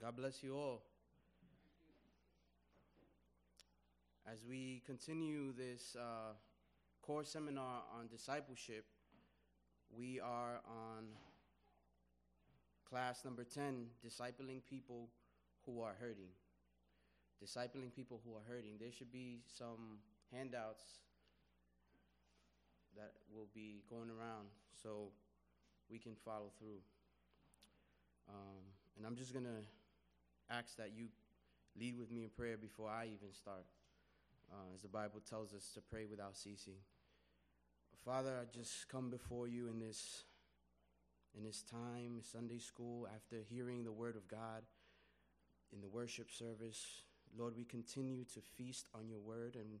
God bless you all. As we continue this core seminar on discipleship, we are on class number 10, Discipling People Who Are Hurting. Discipling People Who Are Hurting. There should be some handouts that will be going around so we can follow through. And I'm just going to ask that you lead with me in prayer before I even start, as the Bible tells us to pray without ceasing. Father, I just come before you in this time, Sunday school, after hearing the word of God in the worship service. Lord, we continue to feast on your word, and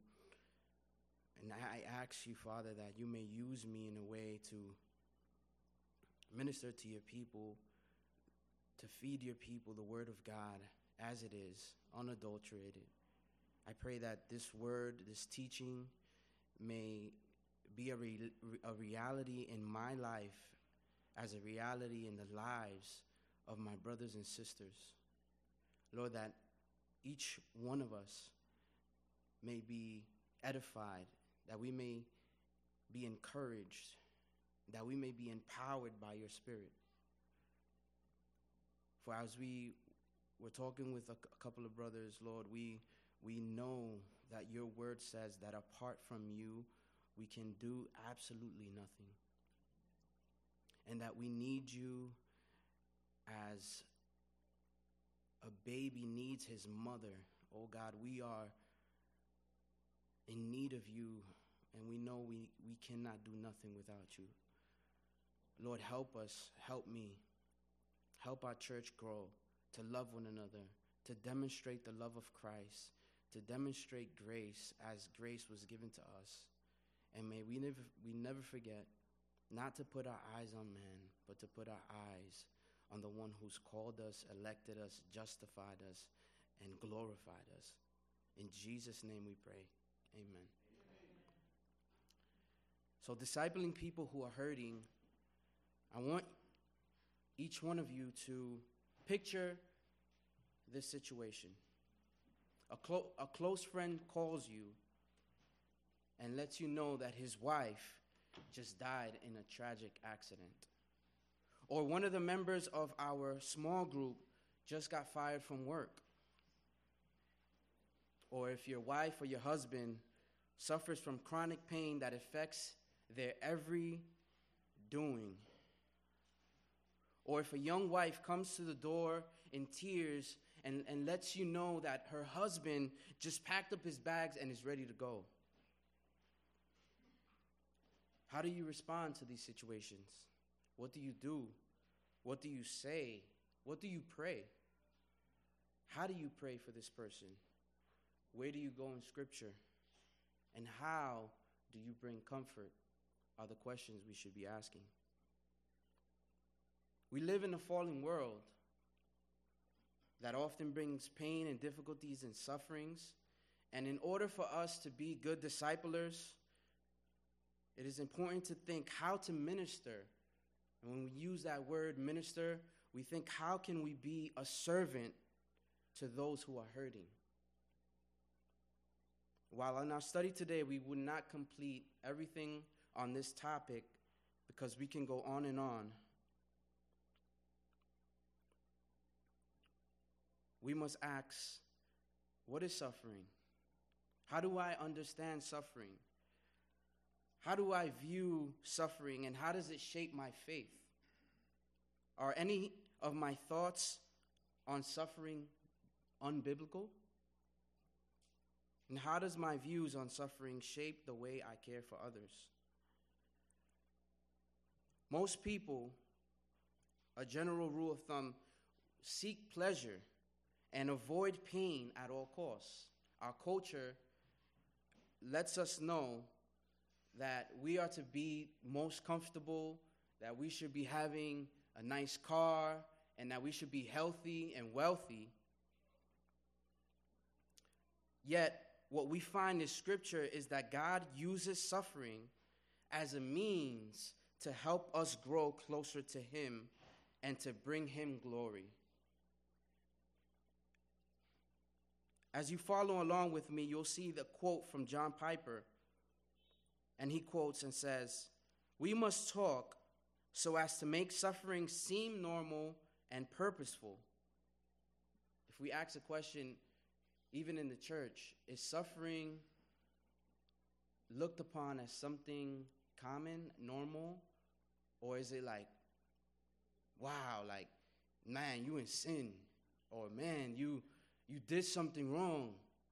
I ask you, Father, that you may use me in a way to minister to your people, to feed your people the word of God as it is, unadulterated. I pray that this word, this teaching, may be a reality in my life as a reality in the lives of my brothers and sisters. Lord, that each one of us may be edified, that we may be encouraged, that we may be empowered by your Spirit. For as we were talking with a couple of brothers, Lord, we know that your word says that apart from you, we can do absolutely nothing. And that we need you as a baby needs his mother. Oh God, we are in need of you, and we know we cannot do nothing without you. Lord, help us, help me, help our church grow, to love one another, to demonstrate the love of Christ, to demonstrate grace as grace was given to us. And may we never forget not to put our eyes on man, but to put our eyes on the one who's called us, elected us, justified us, and glorified us. In Jesus' name we pray. Amen. So discipling people who are hurting, I want each one of you to picture this situation. A close friend calls you and lets you know that his wife just died in a tragic accident. Or one of the members of our small group just got fired from work. Or if your wife or your husband suffers from chronic pain that affects their every doing. Or if a young wife comes to the door in tears and lets you know that her husband just packed up his bags and is ready to go. How do you respond to these situations? What do you do? What do you say? What do you pray? How do you pray for this person? Where do you go in Scripture? And how do you bring comfort? Are the questions we should be asking. We live in a fallen world that often brings pain and difficulties and sufferings. And in order for us to be good disciplers, it is important to think how to minister. And when we use that word minister, we think, how can we be a servant to those who are hurting? While in our study today, we will not complete everything on this topic because we can go on and on. We must ask, what is suffering? How do I understand suffering? How do I view suffering, and how does it shape my faith? Are any of my thoughts on suffering unbiblical? And how does my views on suffering shape the way I care for others? Most people, a general rule of thumb, seek pleasure and avoid pain at all costs. Our culture lets us know that we are to be most comfortable, that we should be having a nice car, and that we should be healthy and wealthy. Yet, what we find in Scripture is that God uses suffering as a means to help us grow closer to Him and to bring Him glory. As you follow along with me, you'll see the quote from John Piper. And he quotes and says, "We must talk so as to make suffering seem normal and purposeful." If we ask a question, even in the church, is suffering looked upon as something common, normal? Or is it like, wow, like, man, you in sin? Or man, you did something wrong?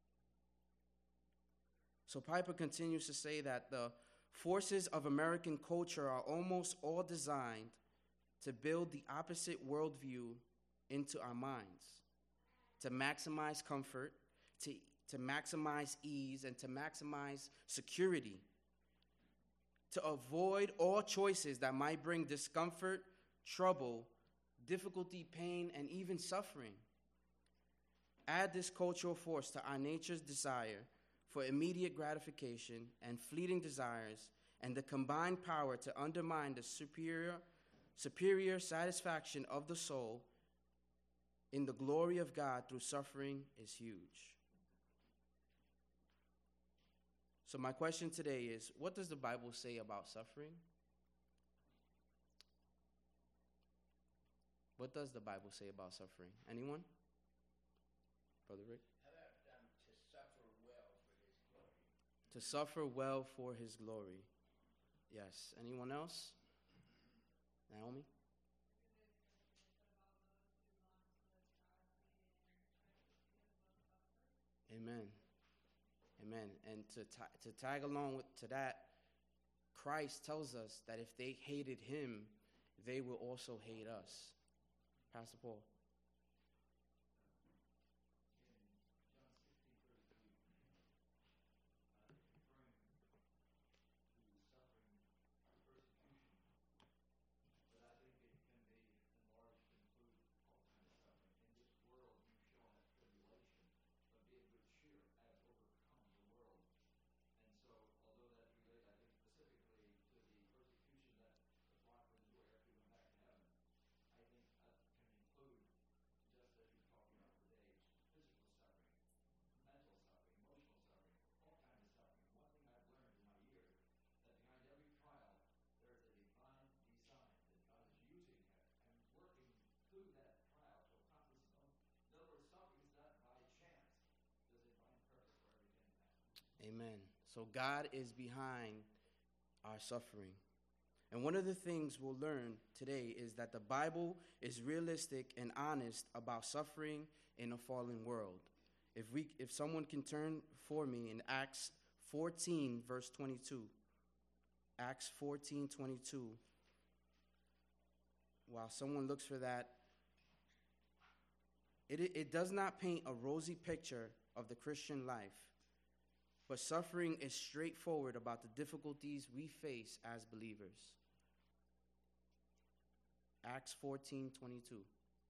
So Piper continues to say that the forces of American culture are almost all designed to build the opposite worldview into our minds, to maximize comfort, to maximize ease, and to maximize security, to avoid all choices that might bring discomfort, trouble, difficulty, pain, and even suffering. Add this cultural force to our nature's desire for immediate gratification and fleeting desires, and the combined power to undermine the superior satisfaction of the soul in the glory of God through suffering is huge. So my question today is, what does the Bible say about suffering? What does the Bible say about suffering? Anyone? Brother Rick? To suffer well for his glory. Yes. Anyone else? Naomi? Amen. Amen. And to tag along to that, Christ tells us that if they hated him, they will also hate us. Pastor Paul. Amen. So God is behind our suffering. And one of the things we'll learn today is that the Bible is realistic and honest about suffering in a fallen world. If someone can turn for me in Acts 14, verse 22. Acts 14:22. While someone looks for that, it does not paint a rosy picture of the Christian life, but suffering is straightforward about the difficulties we face as believers. Acts 14:22.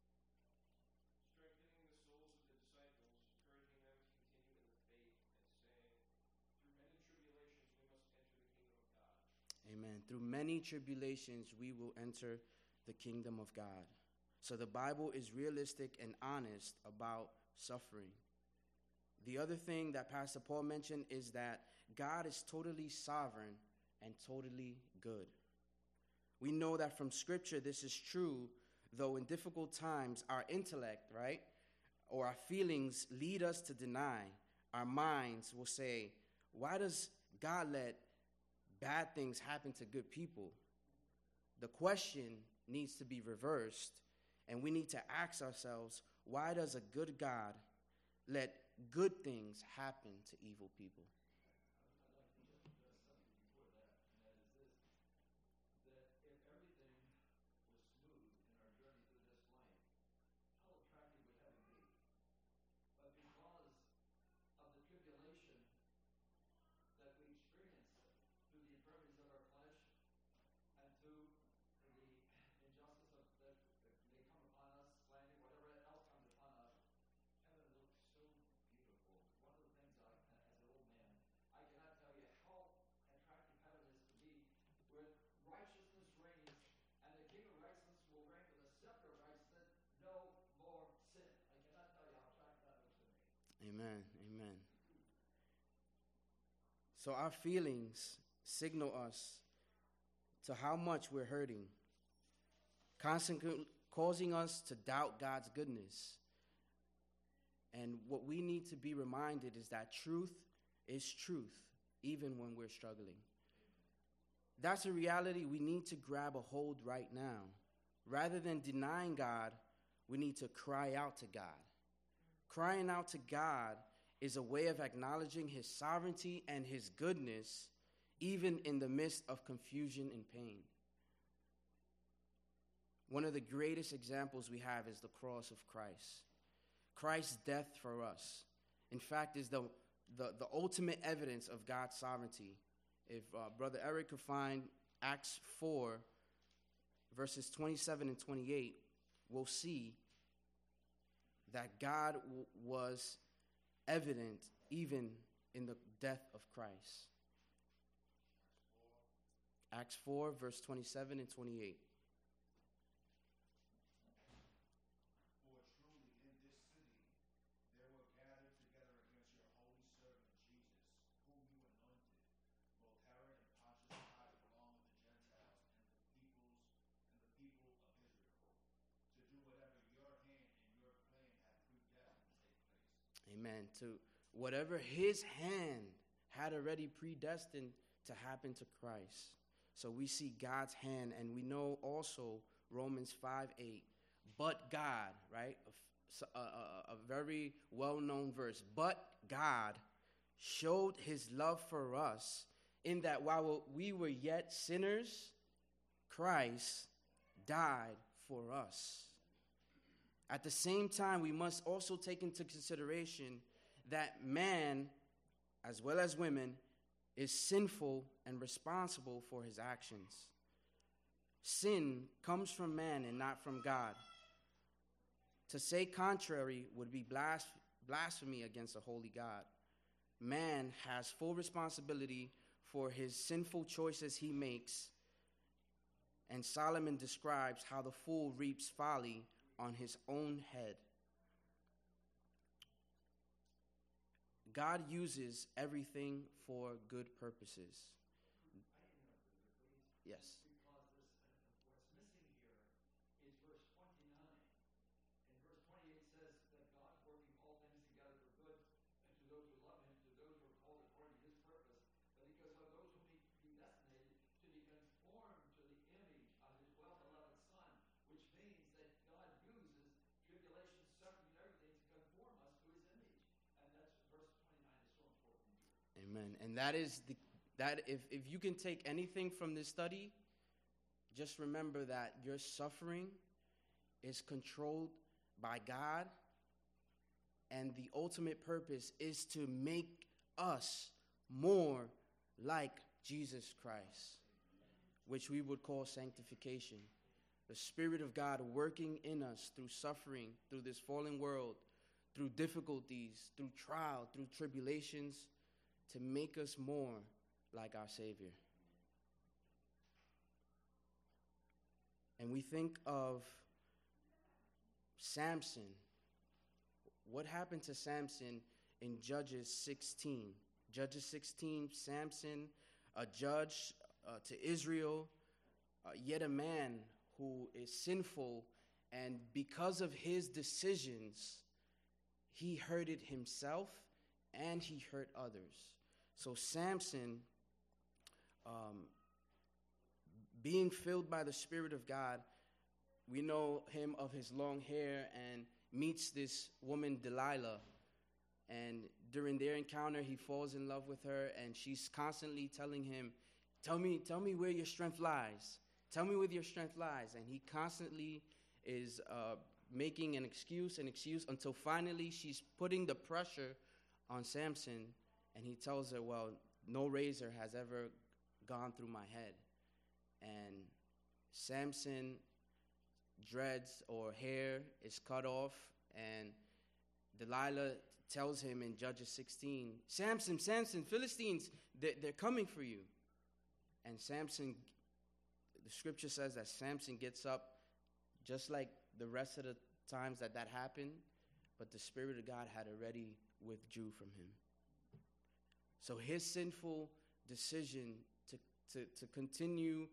Amen. Through many tribulations, we will enter the kingdom of God. So the Bible is realistic and honest about suffering. The other thing that Pastor Paul mentioned is that God is totally sovereign and totally good. We know that from Scripture this is true, though in difficult times our intellect, right, or our feelings lead us to deny. Our minds will say, why does God let bad things happen to good people? The question needs to be reversed, and we need to ask ourselves, why does a good God let good things happen to evil people? Amen. Amen. So our feelings signal us to how much we're hurting, constantly causing us to doubt God's goodness. And what we need to be reminded is that truth is truth, even when we're struggling. That's a reality we need to grab a hold right now. Rather than denying God, we need to cry out to God. Crying out to God is a way of acknowledging his sovereignty and his goodness, even in the midst of confusion and pain. One of the greatest examples we have is the cross of Christ. Christ's death for us, in fact, is the ultimate evidence of God's sovereignty. If Brother Eric could find Acts 4, verses 27 and 28, we'll see that God was evident even in the death of Christ. Acts 4, verse 27 and 28. Amen. To whatever his hand had already predestined to happen to Christ. So we see God's hand, and we know also Romans 5:8. But God, right? A very well-known verse. But God showed his love for us in that while we were yet sinners, Christ died for us. At the same time, we must also take into consideration that man, as well as women, is sinful and responsible for his actions. Sin comes from man and not from God. To say contrary would be blasphemy against a holy God. Man has full responsibility for his sinful choices he makes, and Solomon describes how the fool reaps folly on his own head. God uses everything for good purposes. Yes. Because what's missing here is verse 29. And verse 28 says that God's working all things together for good and to those who love him, to those who are called according to his purpose. But because of those whom he predestinated to be conformed to the image of his well-beloved Son, which means that God uses tribulation, suffering, and everything to conform us to his image. And that's verse 29 is so important here. Amen. And that is if you can take anything from this study, just remember that your suffering is controlled by God, and the ultimate purpose is to make us more like Jesus Christ, which we would call sanctification. The Spirit of God working in us through suffering, through this fallen world, through difficulties, through trial, through tribulations, to make us more like our Savior. And we think of Samson. What happened to Samson in Judges 16? Judges 16, Samson, a judge to Israel, yet a man who is sinful, and because of his decisions, he hurted himself and he hurt others. So Samson, being filled by the Spirit of God, we know him of his long hair, and meets this woman Delilah. And during their encounter, he falls in love with her, and she's constantly telling him, tell me where your strength lies. Tell me where your strength lies. And he constantly is making an excuse until finally she's putting the pressure on Samson, and he tells her, well, no razor has ever gone through my head. And Samson dreads or hair is cut off, and Delilah tells him in Judges 16, Samson, Philistines, they're coming for you. And Samson, the scripture says that Samson gets up just like the rest of the times that happened, but the Spirit of God had already withdrew from him. So his sinful decision to continue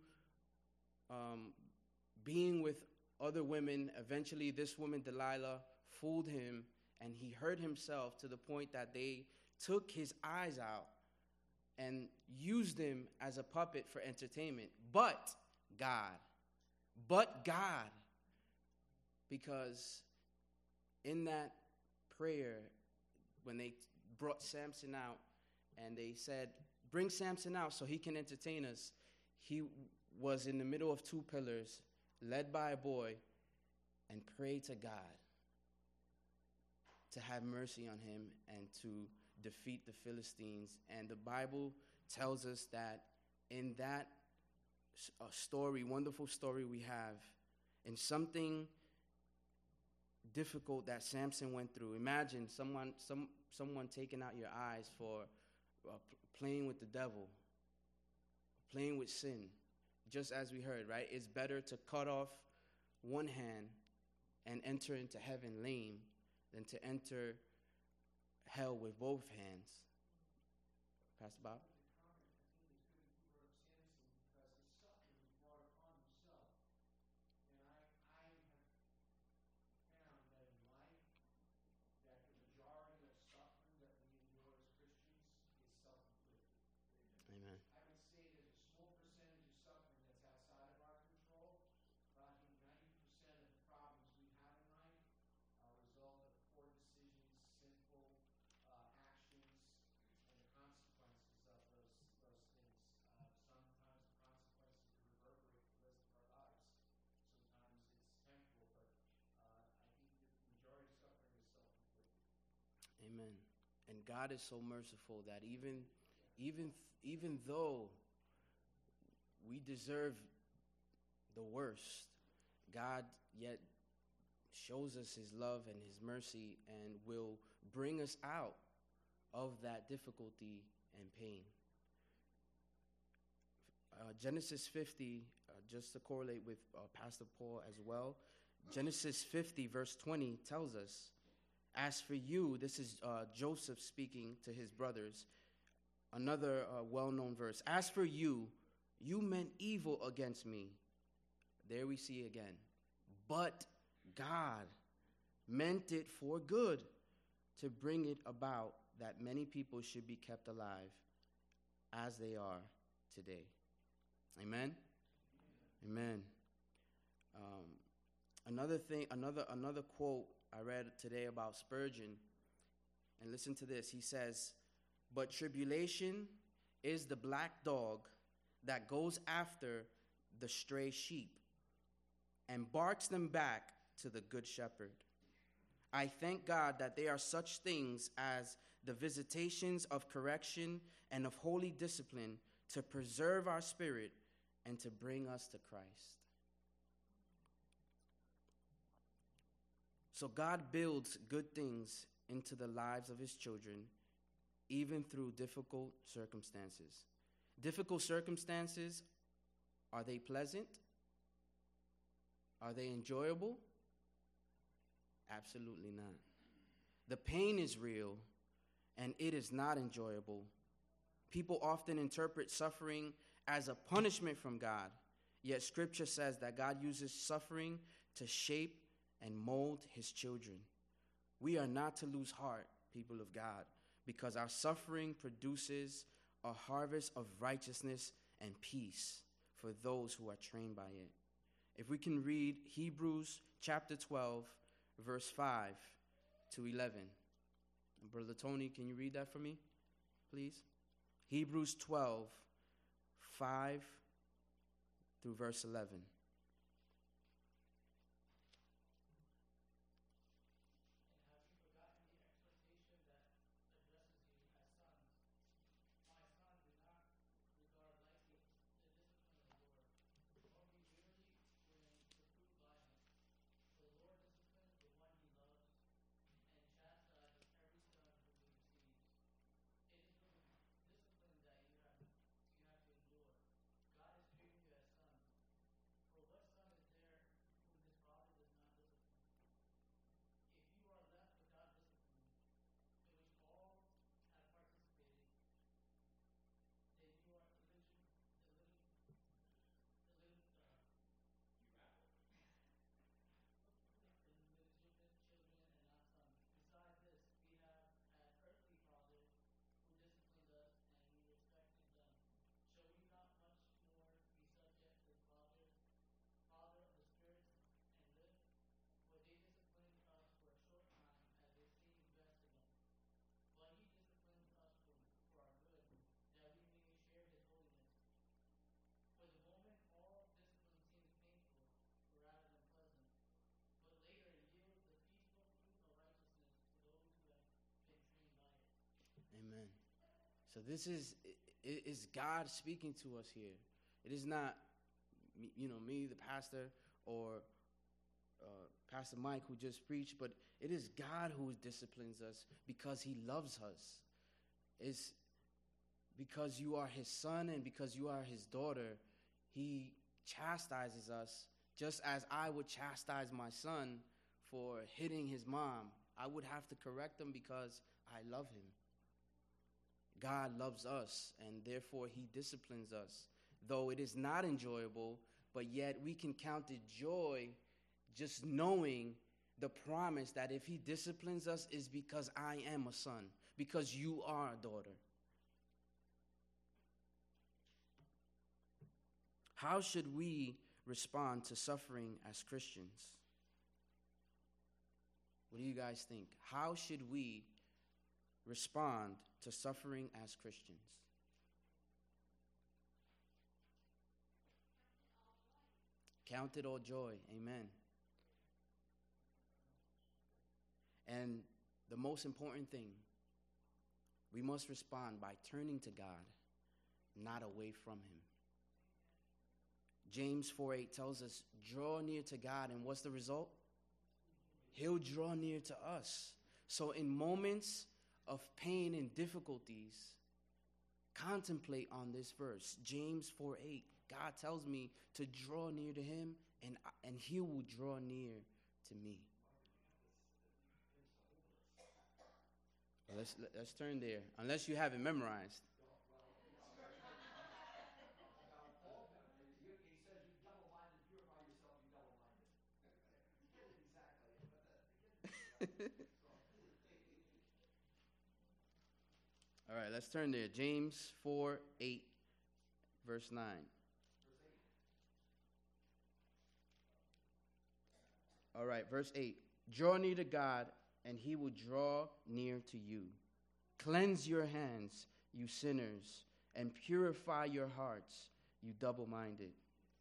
being with other women, eventually this woman, Delilah, fooled him, and he hurt himself to the point that they took his eyes out and used him as a puppet for entertainment. But God, because in that prayer, when they brought Samson out and they said, bring Samson out so he can entertain us, he was in the middle of two pillars, led by a boy, and prayed to God to have mercy on him and to defeat the Philistines. And the Bible tells us that in that story, wonderful story we have, in something difficult that Samson went through. Imagine someone taking out your eyes for playing with the devil, playing with sin. Just as we heard, right? It's better to cut off one hand and enter into heaven lame than to enter hell with both hands. Pastor Bob? Amen. And God is so merciful that even though we deserve the worst, God yet shows us his love and his mercy and will bring us out of that difficulty and pain. Genesis 50, just to correlate with Pastor Paul as well, Genesis 50 verse 20 tells us, as for you, this is Joseph speaking to his brothers, another well-known verse. As for you, you meant evil against me. There we see again. But God meant it for good, to bring it about that many people should be kept alive as they are today. Amen? Amen. Another quote I read today about Spurgeon, and listen to this. He says, but tribulation is the black dog that goes after the stray sheep and barks them back to the good shepherd. I thank God that there are such things as the visitations of correction and of holy discipline to preserve our spirit and to bring us to Christ. So God builds good things into the lives of his children, even through difficult circumstances. Difficult circumstances, are they pleasant? Are they enjoyable? Absolutely not. The pain is real, and it is not enjoyable. People often interpret suffering as a punishment from God, yet Scripture says that God uses suffering to shape and mold his children. We are not to lose heart, people of God, because our suffering produces a harvest of righteousness and peace for those who are trained by it. If we can read Hebrews chapter 12, verse 5 to 11. Brother Tony, can you read that for me, please? Hebrews 12, 5 through verse 11. So this is God speaking to us here. It is not, me, the pastor, or Pastor Mike, who just preached, but it is God who disciplines us because he loves us. It's because you are his son and because you are his daughter, he chastises us just as I would chastise my son for hitting his mom. I would have to correct him because I love him. God loves us, and therefore he disciplines us. Though it is not enjoyable, but yet we can count it joy just knowing the promise that if he disciplines us is because I am a son, because you are a daughter. How should we respond to suffering as Christians? What do you guys think? How should we respond to suffering as Christians? Count it all joy. Amen. And the most important thing, we must respond by turning to God, not away from him. James 4:8 tells us, draw near to God, and what's the result? He'll draw near to us. So in moments of pain and difficulties, contemplate on this verse, James 4:8. God tells me to draw near to him, and he will draw near to me. Let's turn there, unless you have it memorized. All right, let's turn there. James 4:8, verse 9. All right, verse 8. Draw near to God, and he will draw near to you. Cleanse your hands, you sinners, and purify your hearts, you double-minded.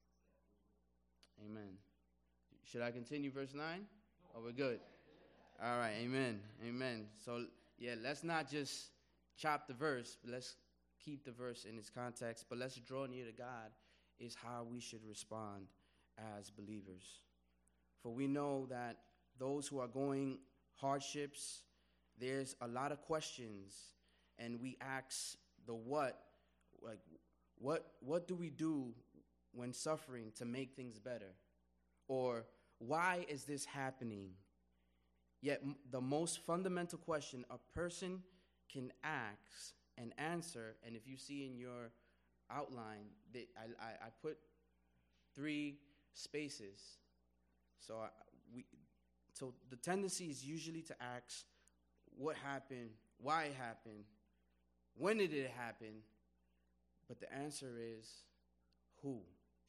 Amen. Should I continue verse 9? Oh, we're good. All right, amen. Amen. So, let's not just chop the verse, but let's keep the verse in its context. But let's draw near to God is how we should respond as believers. For we know that those who are going hardships, there's a lot of questions, and we ask the what, like, what do we do when suffering to make things better? Or why is this happening? Yet the most fundamental question a person can ask and answer, and if you see in your outline, I put 3 spaces. So the tendency is usually to ask what happened, why it happened, when did it happen, but the answer is who.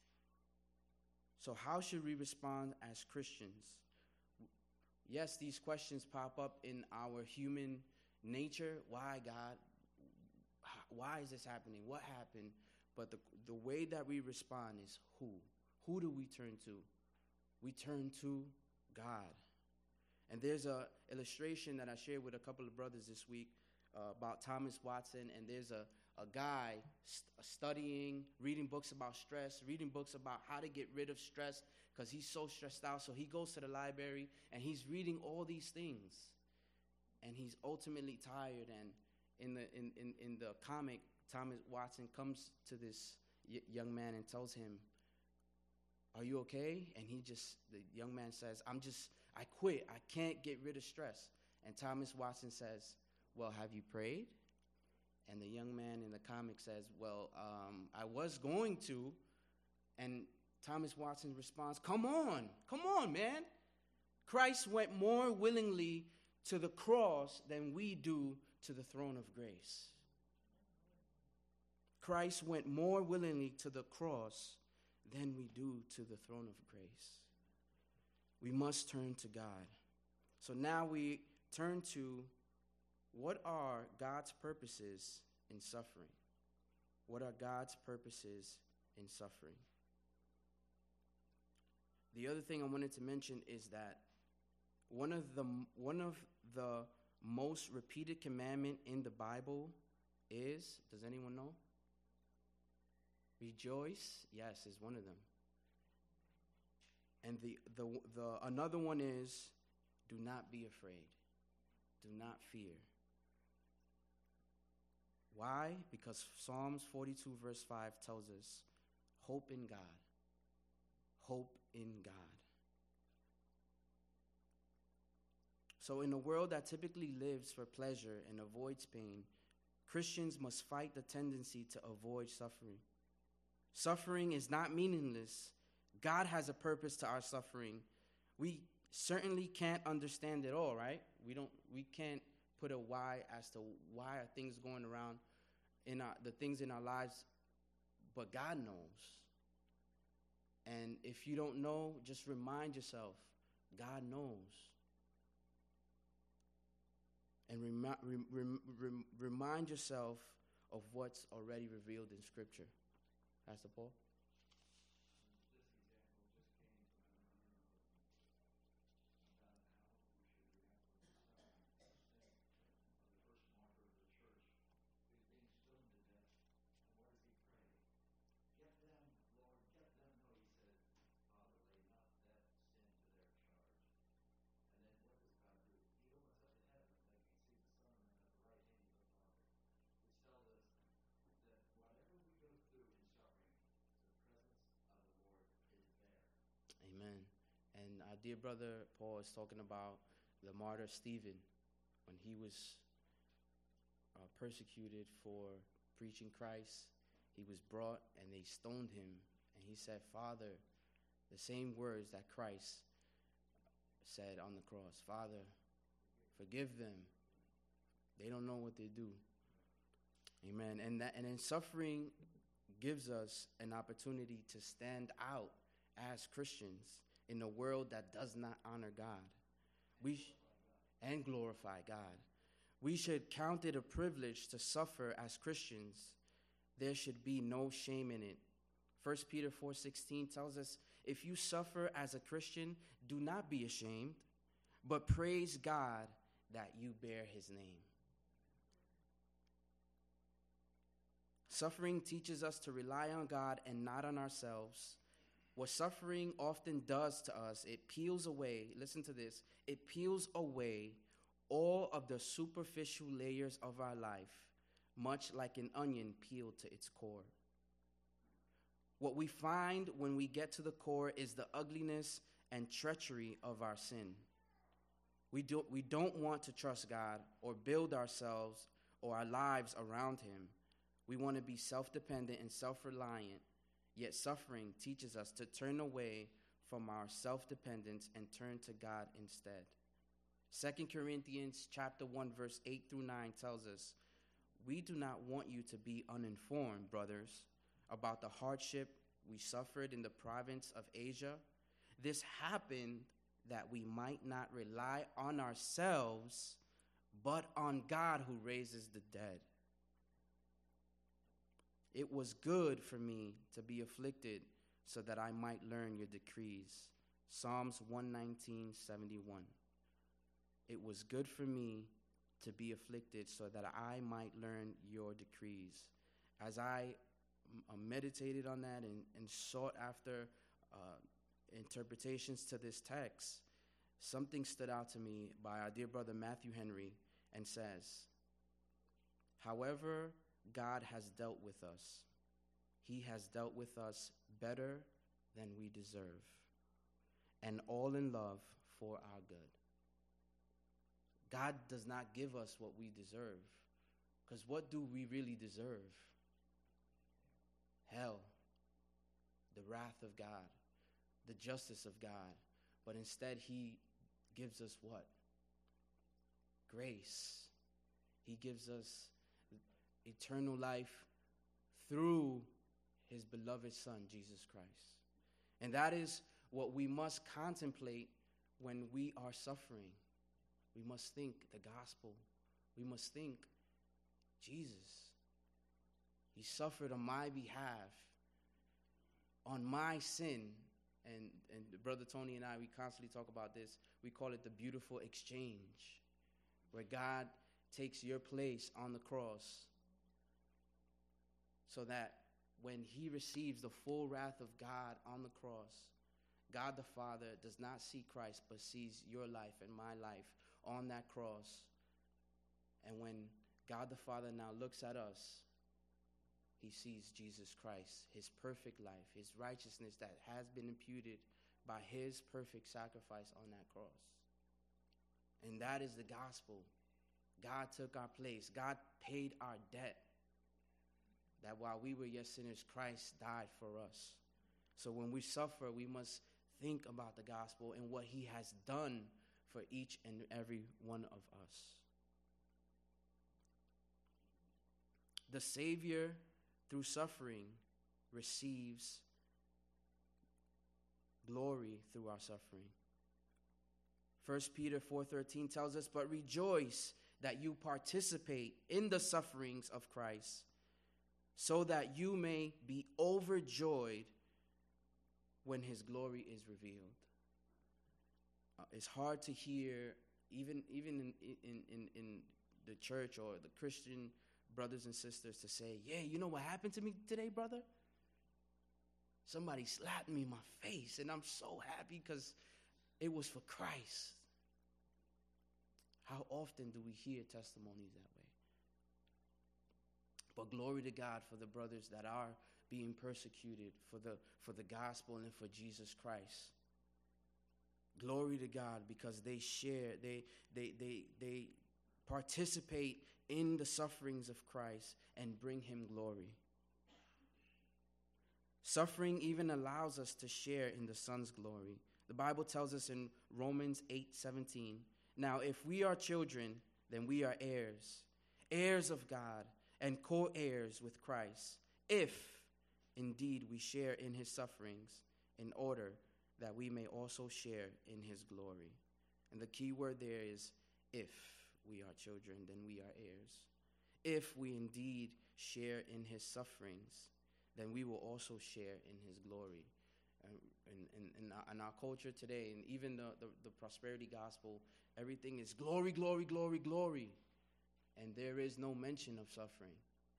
So how should we respond as Christians? Yes, these questions pop up in our human nature. Why, God? Why is this happening? What happened? But the way that we respond is who. Who do we turn to? We turn to God. And there's a illustration that I shared with a couple of brothers this week about Thomas Watson, and there's a guy studying, reading books about stress, reading books about how to get rid of stress because he's so stressed out. So he goes to the library and he's reading all these things, and he's ultimately tired. And in the comic, Thomas Watson comes to this young man and tells him, "Are you okay?" And the young man says, I quit. I can't get rid of stress. And Thomas Watson says, "Well, have you prayed?" And the young man in the comic says, "Well, I was going to." And Thomas Watson responds, Come on, man. Christ went more willingly to the cross than we do to the throne of grace. Christ went more willingly to the cross than we do to the throne of grace. We must turn to God. So now we turn to what are God's purposes in suffering? What are God's purposes in suffering? The other thing I wanted to mention is that one of the most repeated commandment in the Bible is, does anyone know? Rejoice, yes, is one of them. And the another one is, do not be afraid. Do not fear. Why? Because Psalms 42 verse 5 tells us, hope in God. Hope in God. So in a world that typically lives for pleasure and avoids pain, Christians must fight the tendency to avoid suffering. Suffering is not meaningless. God has a purpose to our suffering. We certainly can't understand it all, right? We can't put a why as to why are things going around in the things in our lives, but God knows. And if you don't know, just remind yourself, God knows. And remind yourself of what's already revealed in Scripture. Pastor Paul? Amen. And our dear brother Paul is talking about the martyr Stephen when he was persecuted for preaching Christ. He was brought and they stoned him. And he said, Father, the same words that Christ said on the cross, Father, forgive them. They don't know what they do. Amen. And then suffering gives us an opportunity to stand out as Christians in a world that does not honor God. And glorify God. We should count it a privilege to suffer as Christians. There should be no shame in it. 1 Peter 4:16 tells us, if you suffer as a Christian, do not be ashamed, but praise God that you bear his name. Suffering teaches us to rely on God and not on ourselves. What suffering often does to us, it peels away, listen to this, it peels away all of the superficial layers of our life, much like an onion peeled to its core. What we find when we get to the core is the ugliness and treachery of our sin. We don't want to trust God or build ourselves or our lives around him. We want to be self-dependent and self-reliant, yet suffering teaches us to turn away from our self-dependence and turn to God instead. 2 Corinthians chapter 1, verse 8 through 9 tells us, we do not want you to be uninformed, brothers, about the hardship we suffered in the province of Asia. This happened that we might not rely on ourselves, but on God who raises the dead. It was good for me to be afflicted so that I might learn your decrees. Psalms 119:71. It was good for me to be afflicted so that I might learn your decrees. As I meditated on that and sought after interpretations to this text, something stood out to me by our dear brother Matthew Henry and says, however God has dealt with us, he has dealt with us better than we deserve, and all in love for our good. God does not give us what we deserve, because what do we really deserve? Hell, the wrath of God, the justice of God. But instead, he gives us what? Grace. He gives us eternal life through his beloved Son, Jesus Christ. And that is what we must contemplate when we are suffering. We must think the gospel. We must think Jesus. He suffered on my behalf, on my sin. And Brother Tony and I, we constantly talk about this. We call it the beautiful exchange, where God takes your place on the cross so that when he receives the full wrath of God on the cross, God the Father does not see Christ, but sees your life and my life on that cross. And when God the Father now looks at us, he sees Jesus Christ, his perfect life, his righteousness that has been imputed by his perfect sacrifice on that cross. And that is the gospel. God took our place. God paid our debt. That while we were yet sinners, Christ died for us. So when we suffer, we must think about the gospel and what he has done for each and every one of us. The Savior, through suffering, receives glory through our suffering. 1 Peter 4:13 tells us, "But rejoice that you participate in the sufferings of Christ, so that you may be overjoyed when his glory is revealed." It's hard to hear, even in the church or the Christian brothers and sisters, to say, "Yeah, you know what happened to me today, brother? Somebody slapped me in my face, and I'm so happy because it was for Christ." How often do we hear testimonies that way? But glory to God for the brothers that are being persecuted for the gospel and for Jesus Christ. Glory to God because they share, they participate in the sufferings of Christ and bring him glory. Suffering even allows us to share in the Son's glory. The Bible tells us in Romans 8:17, "Now if we are children, then we are heirs, heirs of God, and co-heirs with Christ, if indeed we share in his sufferings, in order that we may also share in his glory." And the key word there is, if we are children, then we are heirs. If we indeed share in his sufferings, then we will also share in his glory. In our culture today, and even the prosperity gospel, everything is glory, glory, glory, glory. And there is no mention of suffering.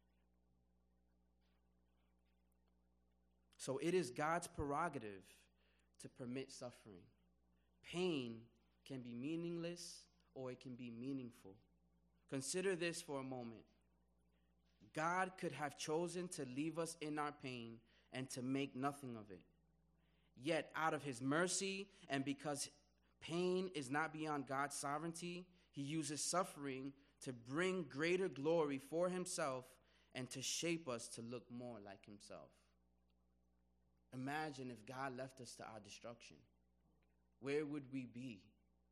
So it is God's prerogative to permit suffering. Pain can be meaningless or it can be meaningful. Consider this for a moment. God could have chosen to leave us in our pain and to make nothing of it. Yet, out of his mercy, and because pain is not beyond God's sovereignty, he uses suffering to bring greater glory for himself and to shape us to look more like himself. Imagine if God left us to our destruction. Where would we be?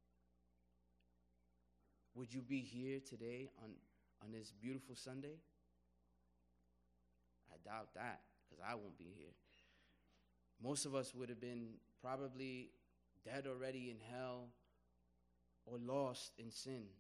Would you be here today on this beautiful Sunday? I doubt that, because I won't be here. Most of us would have been probably dead already in hell or lost in sin.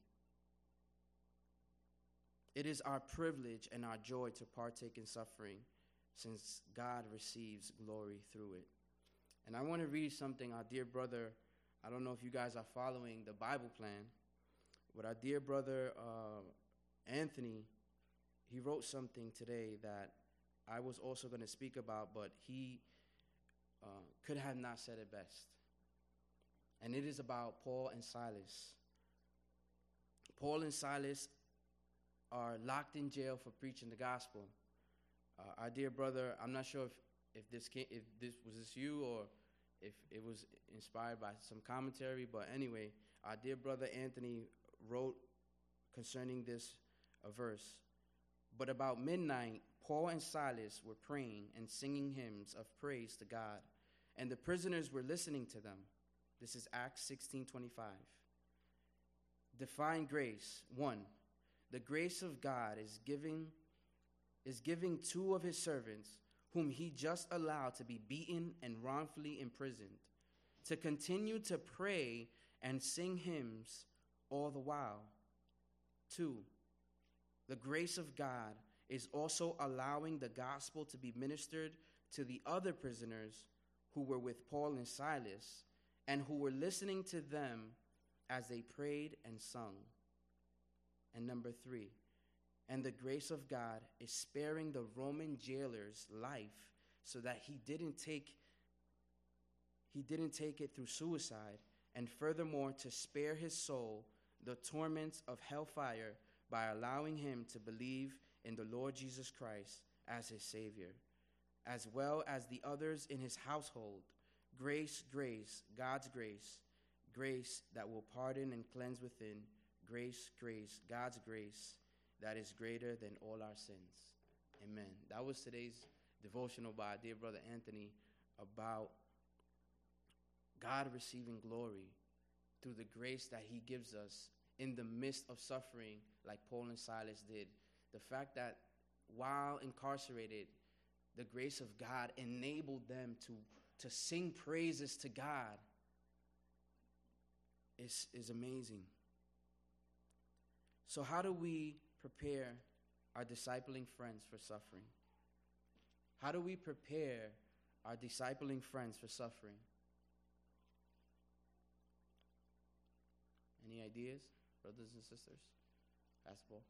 It is our privilege and our joy to partake in suffering, since God receives glory through it. And I want to read something our dear brother, I don't know if you guys are following the Bible plan, but our dear brother Anthony, he wrote something today that I was also going to speak about, but he could have not said it best. And it is about Paul and Silas. Paul and Silas are locked in jail for preaching the gospel. Our dear brother, I'm not sure if this was you or if it was inspired by some commentary, but anyway, our dear brother Anthony wrote concerning this verse. "But about midnight, Paul and Silas were praying and singing hymns of praise to God, and the prisoners were listening to them." This is Acts 16:25. Define grace. 1. The grace of God is giving two of his servants, whom he just allowed to be beaten and wrongfully imprisoned, to continue to pray and sing hymns all the while. 2. The grace of God is also allowing the gospel to be ministered to the other prisoners who were with Paul and Silas and who were listening to them as they prayed and sung. And number 3, And the grace of God is sparing the Roman jailer's life so that he didn't take it through suicide, and furthermore to spare his soul the torments of hellfire by allowing him to believe in the Lord Jesus Christ as his Savior, as well as the others in his household. Grace, grace, God's grace, grace that will pardon and cleanse within. Grace, grace, God's grace that is greater than all our sins. Amen. That was today's devotional by dear brother Anthony about God receiving glory through the grace that he gives us in the midst of suffering, like Paul and Silas did. The fact that while incarcerated, the grace of God enabled them to sing praises to God is amazing. So how do we prepare our discipling friends for suffering? How do we prepare our discipling friends for suffering? Any ideas, brothers and sisters? Pastor Paul?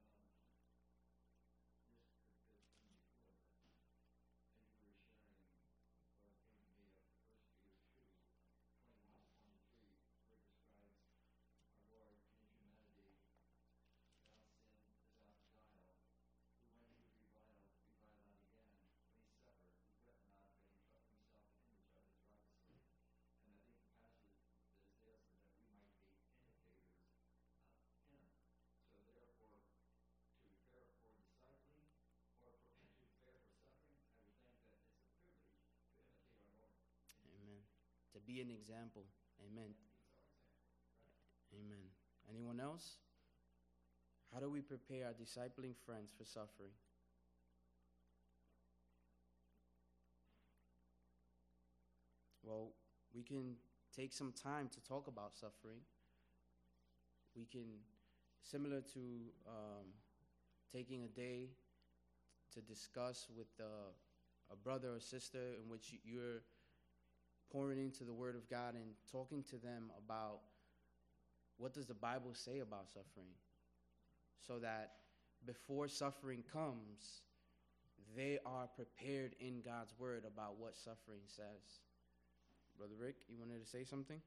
Amen. To be an example. Amen. Amen. Anyone else? How do we prepare our discipling friends for suffering? Well, we can take some time to talk about suffering. We can, similar to taking a day to discuss with a brother or sister in which you're pouring into the Word of God and talking to them about what does the Bible say about suffering, so that before suffering comes, they are prepared in God's Word about what suffering says. Brother Rick, you wanted to say something?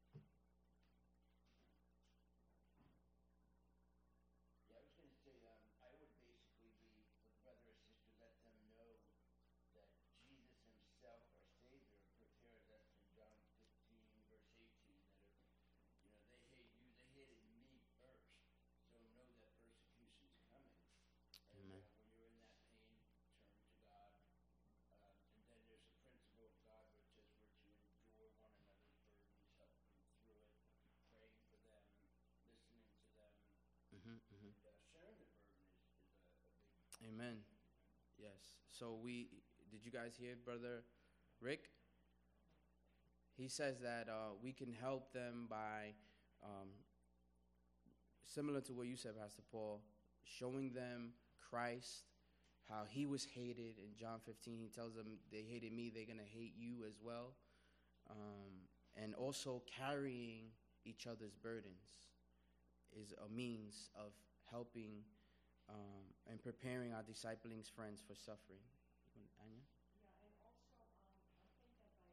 Yeah, I was going to say, I would basically be with brother or sister, let them know that Jesus himself, our Savior, prepares us in John 15, verse 18, that if, they hate you, they hated me first. So know that persecution's coming. And Amen. when you're in that pain, turn to God. And then there's the principle of God, which says we're to endure one another's burdens, help them through it, praying for them, listening to them. Mm-hmm, mm-hmm. And sharing the burden is a big Amen. Yes. So did you guys hear Brother Rick? He says that we can help them by, similar to what you said, Pastor Paul, showing them Christ, how he was hated. In John 15, he tells them, they hated me, they're going to hate you as well. And also carrying each other's burdens is a means of helping and preparing our discipling friends for suffering. Anya? Yeah, and also, I think that by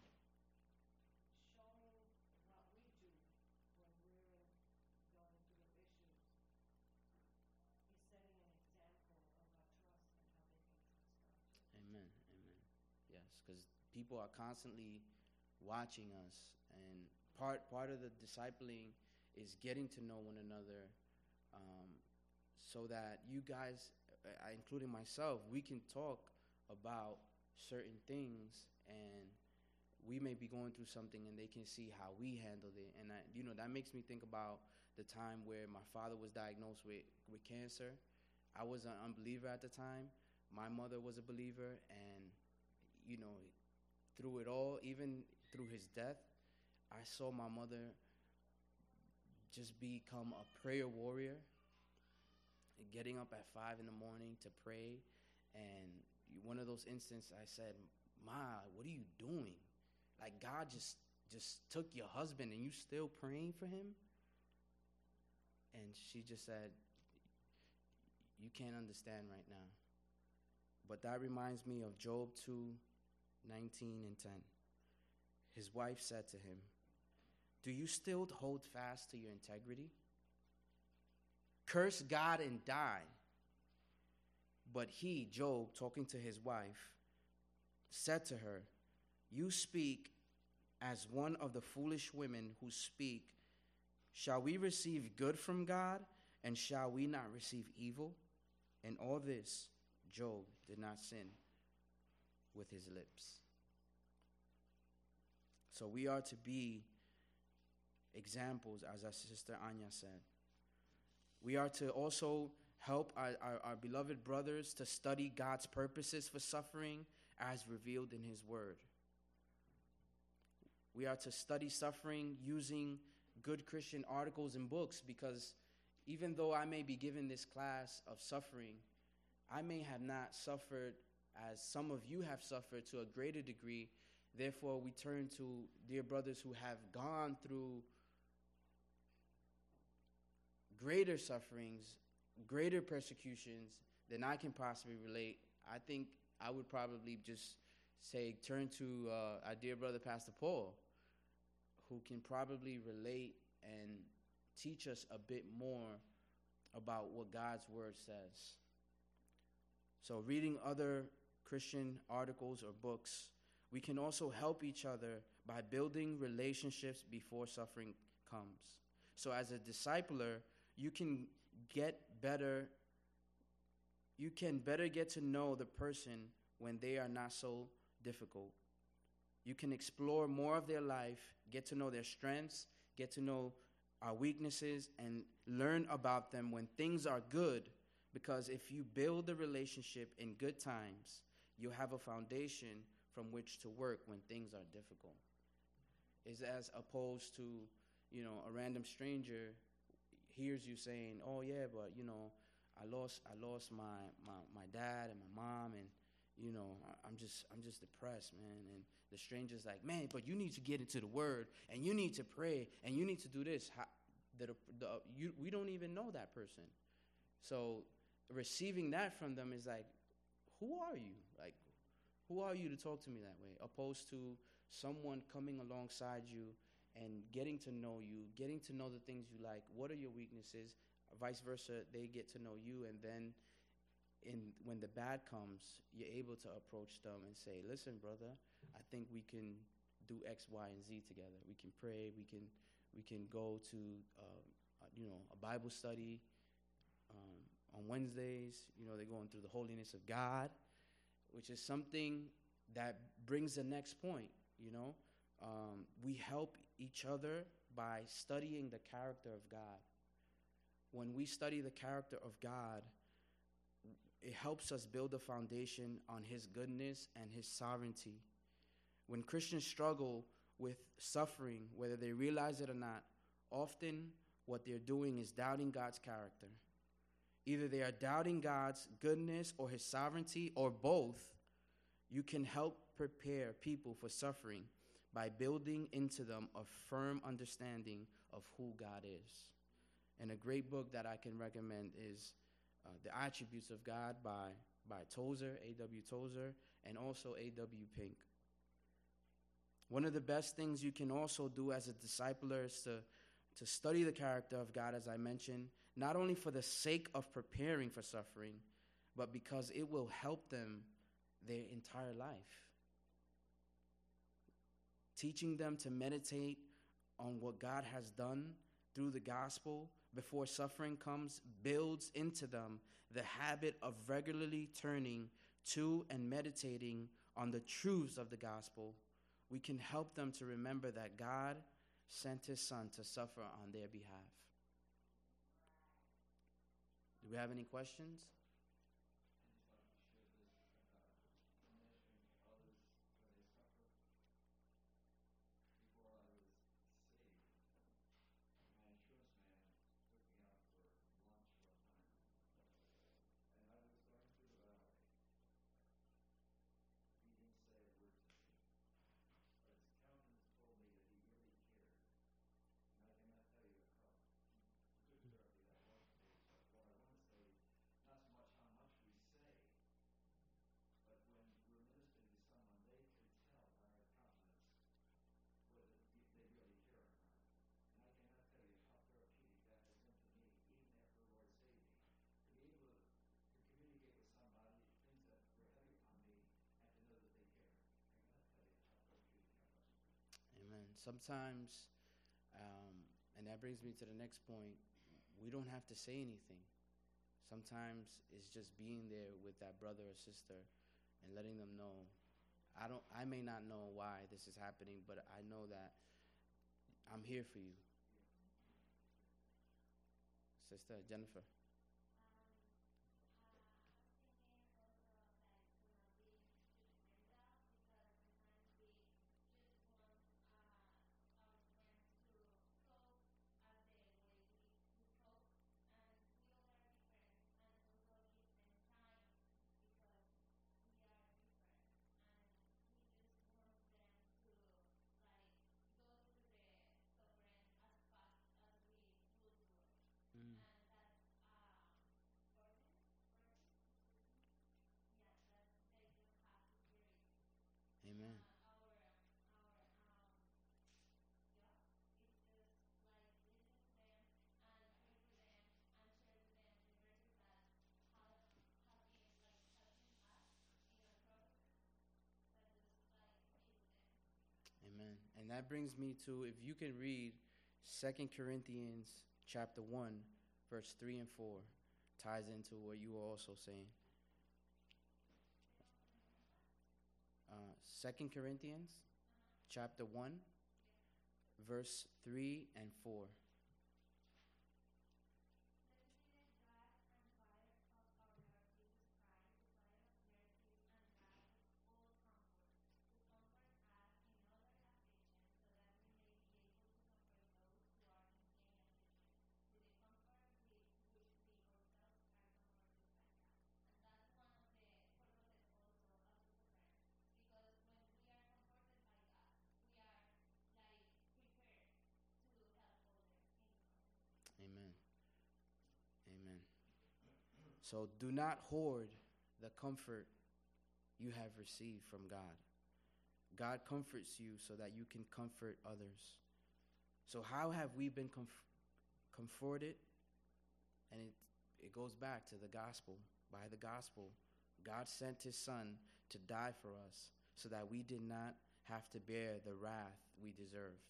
showing what we do when we're going through issues, is setting an example of a trust and how they can trust God too. Amen. Amen. Yes, because people are constantly watching us, and part of the discipling is getting to know one another, so that you guys, including myself, we can talk about certain things, and we may be going through something and they can see how we handled it. And that makes me think about the time where my father was diagnosed with cancer. I was an unbeliever at the time. My mother was a believer, and through it all, even through his death, I saw my mother just become a prayer warrior, getting up at 5 in the morning to pray. And one of those instances, I said, "Ma, what are you doing? Like, God just took your husband and you still praying for him?" And she just said, you can't understand right now. But that reminds me of Job 2:19 and 10. His wife said to him, "Do you still hold fast to your integrity? Curse God and die." But he, Job, talking to his wife, said to her, "You speak as one of the foolish women who speak. Shall we receive good from God, and shall we not receive evil?" In all this, Job did not sin with his lips. So we are to be examples, as our sister Anya said. We are to also help our beloved brothers to study God's purposes for suffering as revealed in his word. We are to study suffering using good Christian articles and books, because even though I may be given this class of suffering, I may have not suffered as some of you have suffered to a greater degree. Therefore, we turn to dear brothers who have gone through greater sufferings, greater persecutions than I can possibly relate. I think I would probably just say turn to our dear brother Pastor Paul, who can probably relate and teach us a bit more about what God's word says. So reading other Christian articles or books, we can also help each other by building relationships before suffering comes. So as a discipler, you can better get to know the person when they are not so difficult. You can explore more of their life, get to know their strengths, get to know our weaknesses, and learn about them when things are good. Because if you build a relationship in good times, you have a foundation from which to work when things are difficult. It's as opposed to, a random stranger hears you saying, "Oh yeah, but I lost my dad and my mom, and I'm just depressed, man." And the stranger's like, "Man, but you need to get into the word, and you need to pray, and you need to do this." We don't even know that person, so receiving that from them is like, who are you? Like, who are you to talk to me that way? Opposed to someone coming alongside you and getting to know you, getting to know the things you like. What are your weaknesses? Vice versa, they get to know you, and then when the bad comes, you're able to approach them and say, "Listen, brother, I think we can do X, Y, and Z together. We can pray. We can go to a Bible study on Wednesdays. They're going through the holiness of God, which is something that brings the next point. We help each other by studying the character of God. When we study the character of God, it helps us build a foundation on his goodness and his sovereignty. When Christians struggle with suffering, whether they realize it or not, often what they're doing is doubting God's character. Either they are doubting God's goodness or his sovereignty, or both. You can help prepare people for suffering by building into them a firm understanding of who God is. And a great book that I can recommend is The Attributes of God by Tozer, A.W. Tozer, and also A.W. Pink. One of the best things you can also do as a discipler is to study the character of God, as I mentioned, not only for the sake of preparing for suffering, but because it will help them their entire life. Teaching them to meditate on what God has done through the gospel before suffering comes builds into them the habit of regularly turning to and meditating on the truths of the gospel. We can help them to remember that God sent his son to suffer on their behalf. Do we have any questions? sometimes, and that brings me to the next point, we don't have to say anything. Sometimes it's just being there with that brother or sister and letting them know. I may not know why this is happening, but I know that I'm here for you. Sister Jennifer. Mm. Amen. Amen. And that brings me to, if you can read 2 Corinthians chapter 1, verse 3 and 4, ties into what you were also saying. 2 Corinthians chapter 1, verse 3 and 4. Amen. Amen. So do not hoard the comfort you have received from God. God comforts you so that you can comfort others. So how have we been comforted? And it goes back to the gospel. By the gospel, God sent his son to die for us so that we did not have to bear the wrath we deserved.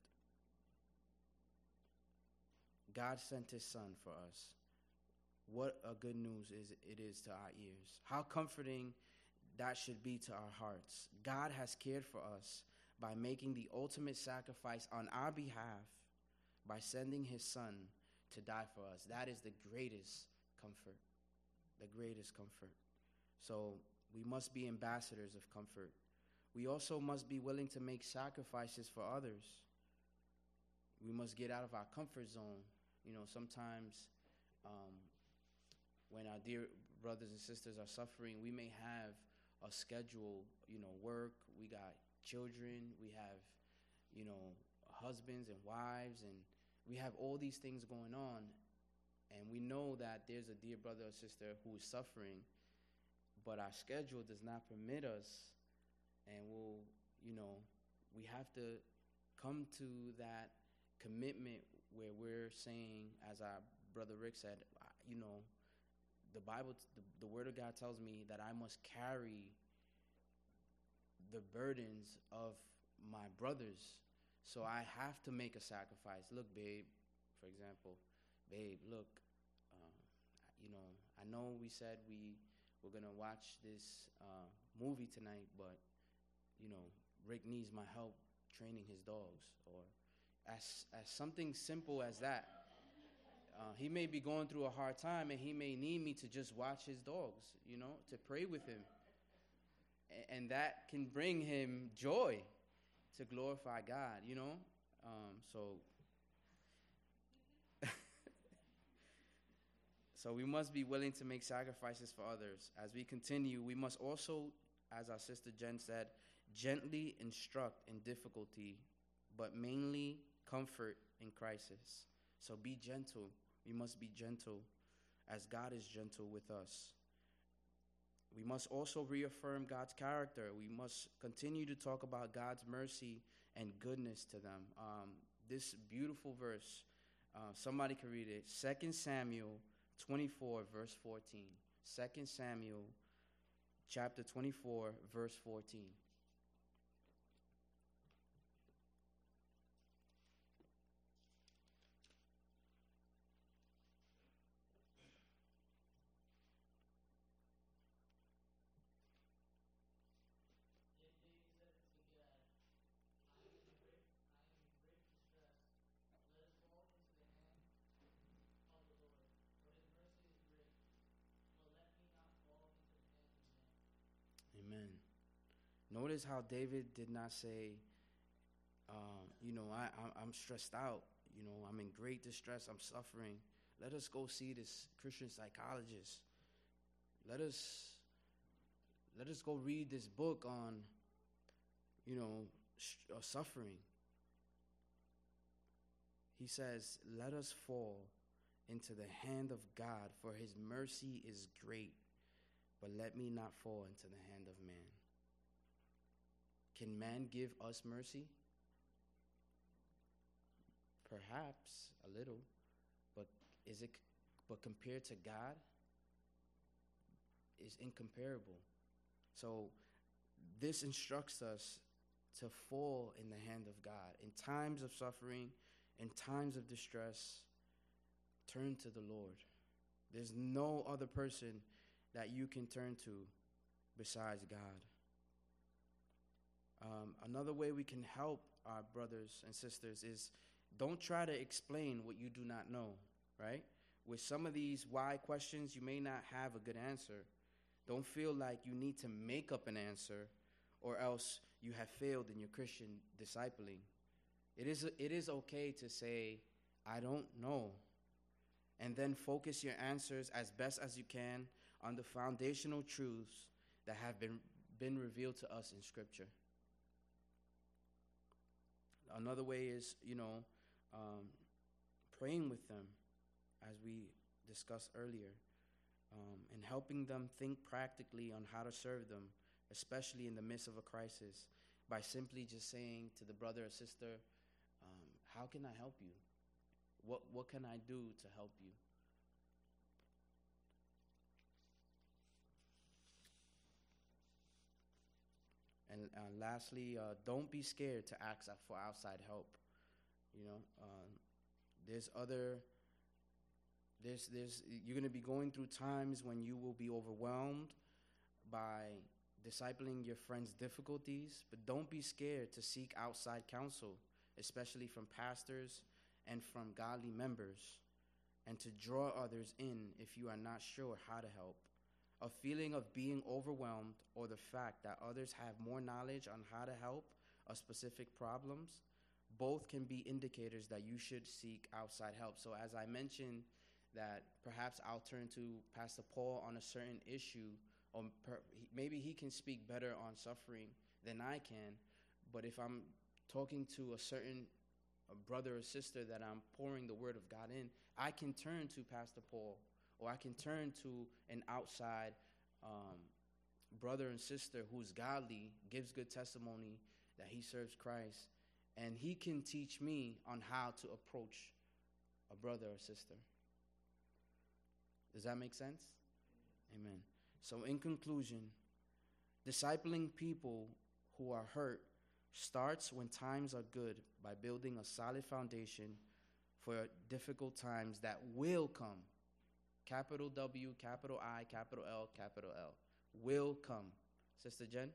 God sent his son for us. What a good news it is to our ears. How comforting that should be to our hearts. God has cared for us by making the ultimate sacrifice on our behalf by sending his son to die for us. That is the greatest comfort. The greatest comfort. So we must be ambassadors of comfort. We also must be willing to make sacrifices for others. We must get out of our comfort zone. You know, sometimes when our dear brothers and sisters are suffering, we may have a schedule, work, we got children, we have, husbands and wives, and we have all these things going on, and we know that there's a dear brother or sister who is suffering, but our schedule does not permit us, and we have to come to that commitment where we're saying, as our brother Rick said, the Bible, the Word of God tells me that I must carry the burdens of my brothers. So I have to make a sacrifice. Look, babe, for example, look, I know we said we were going to watch this movie tonight, but, Rick needs my help training his dogs. Or as something simple as that. He may be going through a hard time, and he may need me to just watch his dogs, to pray with him. And that can bring him joy to glorify God, So we must be willing to make sacrifices for others. As we continue, we must also, as our sister Jen said, gently instruct in difficulty, but mainly comfort in crisis. So be gentle. We must be gentle as God is gentle with us. We must also reaffirm God's character. We must continue to talk about God's mercy and goodness to them. This beautiful verse, somebody can read it. 2 Samuel 24, verse 14. 2 Samuel chapter 24, verse 14. Notice how David did not say, I'm stressed out. I'm in great distress. I'm suffering. Let us go see this Christian psychologist. Let us go read this book on, suffering. He says, let us fall into the hand of God, for his mercy is great, but let me not fall into the hand of man. Can man give us mercy? Perhaps a little, but but compared to God, is incomparable. So this instructs us to fall in the hand of God. In times of suffering, in times of distress, turn to the Lord. There's no other person that you can turn to besides God. Another way we can help our brothers and sisters is don't try to explain what you do not know, right? With some of these why questions, you may not have a good answer. Don't feel like you need to make up an answer or else you have failed in your Christian discipling. It is okay to say, I don't know, and then focus your answers as best as you can on the foundational truths that have been revealed to us in Scripture. Another way is, praying with them, as we discussed earlier, and helping them think practically on how to serve them, especially in the midst of a crisis, by simply just saying to the brother or sister, how can I help you? What can I do to help you? And lastly, don't be scared to ask for outside help. You're going to be going through times when you will be overwhelmed by discipling your friends' difficulties, but don't be scared to seek outside counsel, especially from pastors and from godly members, and to draw others in if you are not sure how to help. A feeling of being overwhelmed or the fact that others have more knowledge on how to help a specific problems, both can be indicators that you should seek outside help. So as I mentioned, that perhaps I'll turn to Pastor Paul on a certain issue, or maybe he can speak better on suffering than I can, but if I'm talking to a brother or sister that I'm pouring the word of God in, I can turn to Pastor Paul, or I can turn to an outside brother and sister who's godly, gives good testimony that he serves Christ, and he can teach me on how to approach a brother or sister. Does that make sense? Amen. So in conclusion, discipling people who are hurt starts when times are good by building a solid foundation for difficult times that will come. Capital W, capital I, capital L, capital L. Will come. Sister Jen?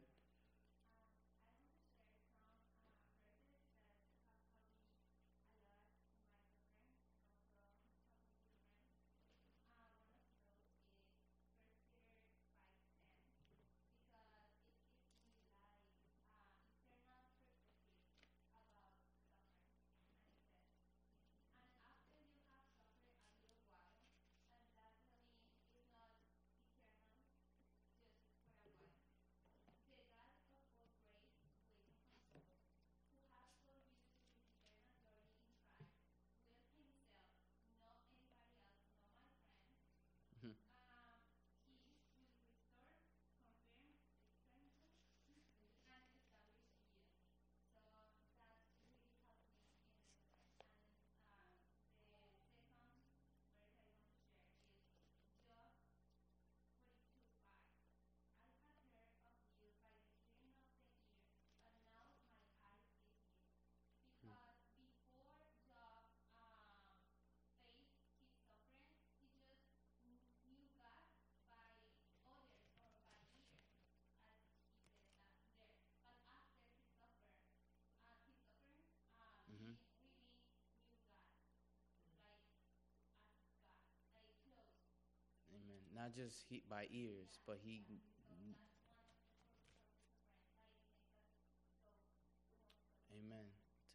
Amen. Not just by ears, but he.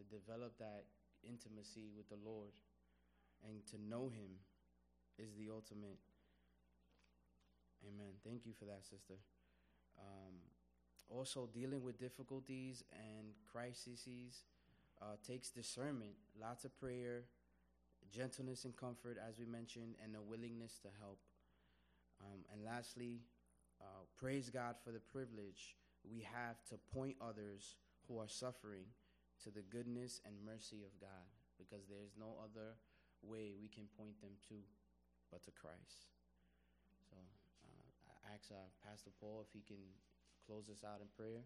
develop that intimacy with the Lord. And to know him is the ultimate. Amen. Thank you for that, sister. Also, dealing with difficulties and crises takes discernment, lots of prayer, gentleness and comfort, as we mentioned, and a willingness to help. And lastly, praise God for the privilege we have to point others who are suffering to the goodness and mercy of God, because there's no other way we can point them to but to Christ. So I ask Pastor Paul if he can close us out in prayer.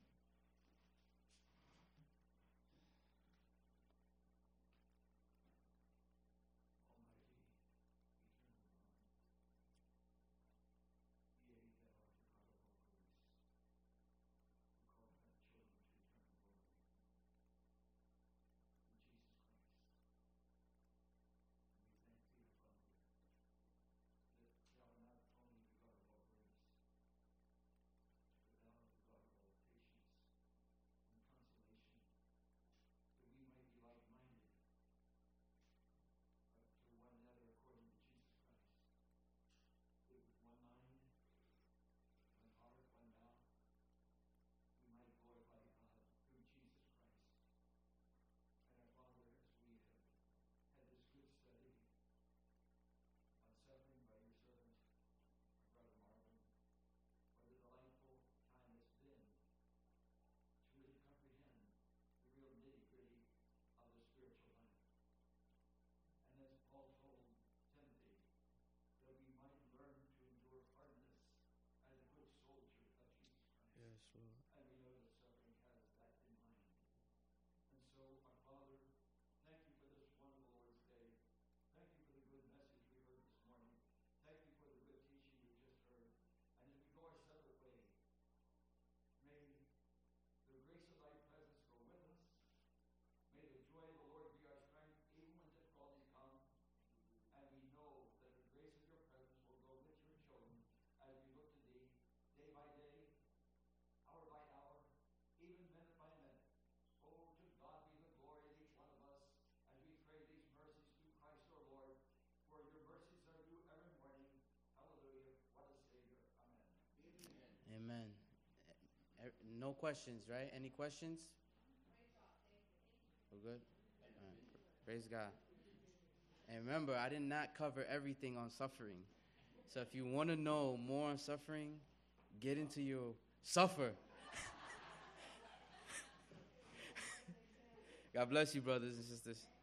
Yes, Lord. And we know that suffering has that in mind. And so, our Father, thank you for this wonderful Lord's Day. Thank you for the good message we heard this morning. Thank you for the good teaching we just heard. And as we go our separate way, may the grace of thy presence go with us. May the joy of the Lord be our strength, even when difficulties come. And we know that the grace of your presence will go with your children as we look to thee day by day, hour by hour, even minute by minute. Oh, to God be the glory of each one of us as we pray these mercies through Christ our Lord. For your mercies are due every morning. Hallelujah. What a Savior. Amen. Amen. No questions, right? Any questions? We're good? All right. Praise God. And remember, I did not cover everything on suffering. So if you want to know more on suffering, get into your suffer. God bless you, brothers and sisters.